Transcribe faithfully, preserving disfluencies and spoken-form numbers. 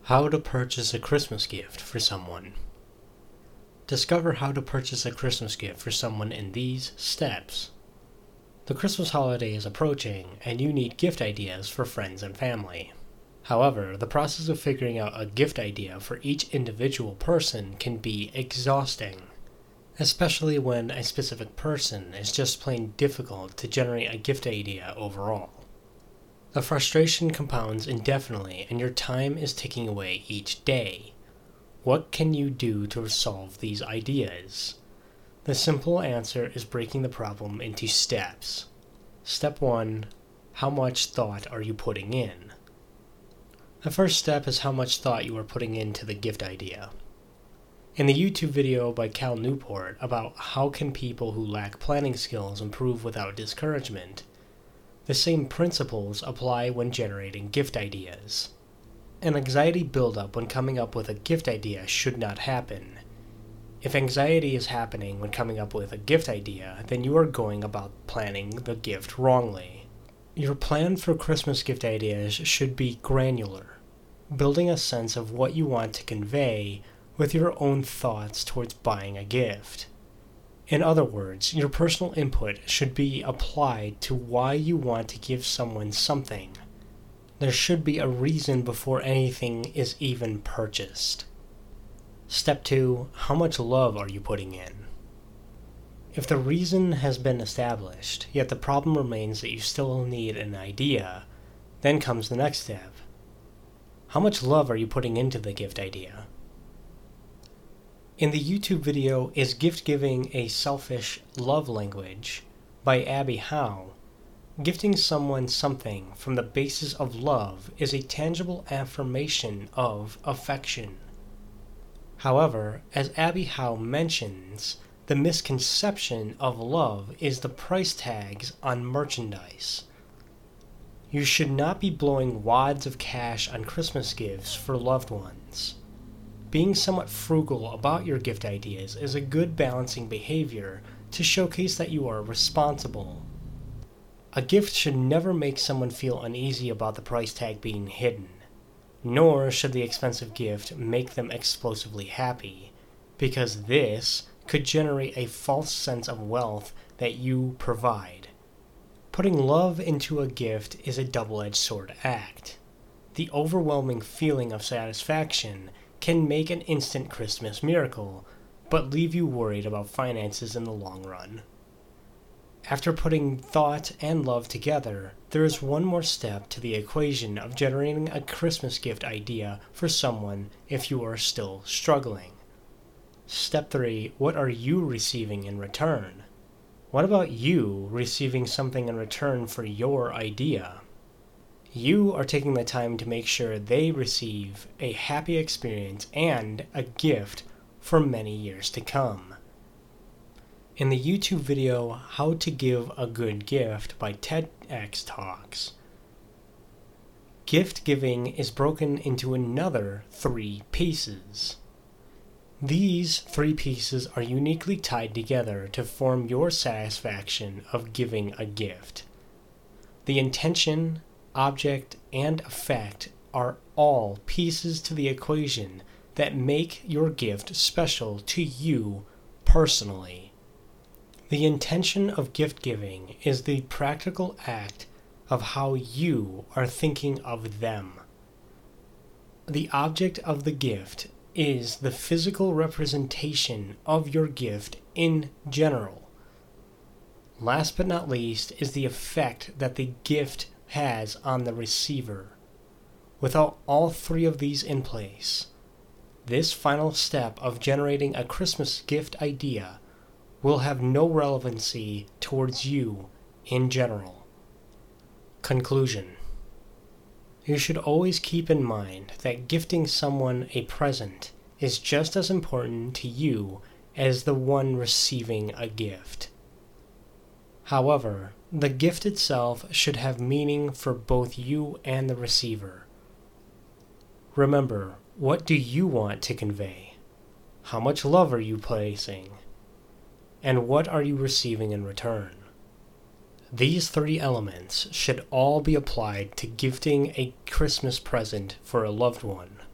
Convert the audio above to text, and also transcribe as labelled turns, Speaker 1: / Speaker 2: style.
Speaker 1: How to purchase a Christmas gift for someone. Discover how to purchase a Christmas gift for someone in these steps. The Christmas holiday is approaching, and you need gift ideas for friends and family. However, the process of figuring out a gift idea for each individual person can be exhausting, especially when a specific person is just plain difficult to generate a gift idea overall. The frustration compounds indefinitely, and your time is ticking away each day. What can you do to resolve these ideas? The simple answer is breaking the problem into steps. Step one. How much thought are you putting in? The first step is how much thought you are putting into the gift idea. In the YouTube video by Cal Newport about how can people who lack planning skills improve without discouragement, the same principles apply when generating gift ideas. An anxiety buildup when coming up with a gift idea should not happen. If anxiety is happening when coming up with a gift idea, then you are going about planning the gift wrongly. Your plan for Christmas gift ideas should be granular, building a sense of what you want to convey with your own thoughts towards buying a gift. In other words, your personal input should be applied to why you want to give someone something. There should be a reason before anything is even purchased. Step two. How much love are you putting in? If the reason has been established, yet the problem remains that you still need an idea, then comes the next step. How much love are you putting into the gift idea? In the YouTube video, Is Gift Giving a Selfish Love Language? By Abby Howe, gifting someone something from the basis of love is a tangible affirmation of affection. However, as Abby Howe mentions, the misconception of love is the price tags on merchandise. You should not be blowing wads of cash on Christmas gifts for loved ones. Being somewhat frugal about your gift ideas is a good balancing behavior to showcase that you are responsible. A gift should never make someone feel uneasy about the price tag being hidden, nor should the expensive gift make them explosively happy, because this could generate a false sense of wealth that you provide. Putting love into a gift is a double-edged sword act. The overwhelming feeling of satisfaction can make an instant Christmas miracle, but leave you worried about finances in the long run. After putting thought and love together, there is one more step to the equation of generating a Christmas gift idea for someone if you are still struggling. Step three. What are you receiving in return? What about you receiving something in return for your idea? You are taking the time to make sure they receive a happy experience and a gift for many years to come. In the YouTube video, How to Give a Good Gift by TEDx Talks, gift giving is broken into another three pieces. These three pieces are uniquely tied together to form your satisfaction of giving a gift. The intention, object, and effect are all pieces to the equation that make your gift special to you personally. The intention of gift giving is the practical act of how you are thinking of them. The object of the gift is the physical representation of your gift in general. Last but not least is the effect that the gift has on the receiver. Without all three of these in place, this final step of generating a Christmas gift idea will have no relevancy towards you in general. Conclusion. You should always keep in mind that gifting someone a present is just as important to you as the one receiving a gift. However, the gift itself should have meaning for both you and the receiver. Remember, what do you want to convey? How much love are you placing? And what are you receiving in return? These three elements should all be applied to gifting a Christmas present for a loved one.